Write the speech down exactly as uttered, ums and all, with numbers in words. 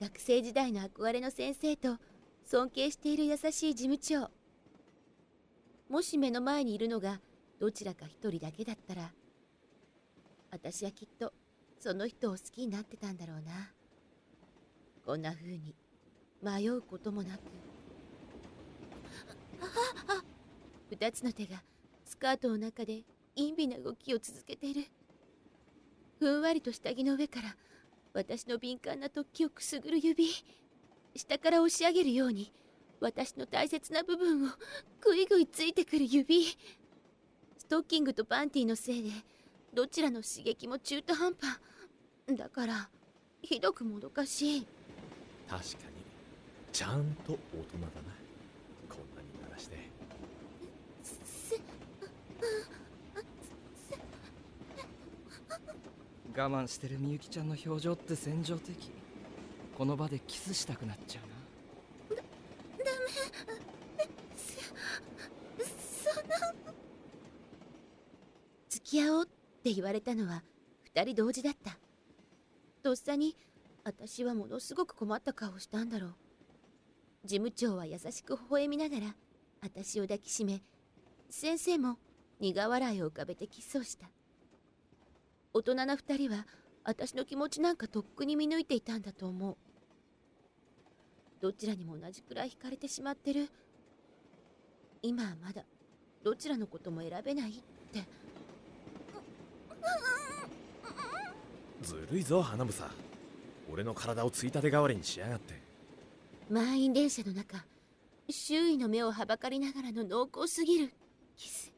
学生時代の憧れの先生と尊敬している優しい事務長。もし目の前にいるのがどちらか一人だけだったら、私はきっとその人を好きになってたんだろうな。こんな風に迷うこともなく。二つの手がスカートの中で陰微な動きを続けている。ふんわりと下着の上から私の敏感な突起をくすぐる指、下から押し上げるように私の大切な部分をぐいぐいついてくる指。ストッキングとパンティのせいでどちらの刺激も中途半端だから、ひどくもどかしい。 確かにちゃんと大人だな、こんなに鳴らして。 我慢してるみゆきちゃんの表情って戦場的。この場でキスしたくなっちゃうな。 だ、ダメ。そ、その付き合おうって言われたのは二人同時だった。とっさに私はものすごく困った顔をしたんだろう。事務長は優しく微笑みながら私を抱きしめ、先生も苦笑いを浮かべてキスをした。大人な二人は私の気持ちなんかとっくに見抜いていたんだと思う。どちらにも同じくらい惹かれてしまってる。今はまだどちらのことも選べないって。 ずるいぞ花房、俺の体をついたて代わりにしやがって。 満員電車の中、周囲の目をはばかりながらの濃厚すぎるキス。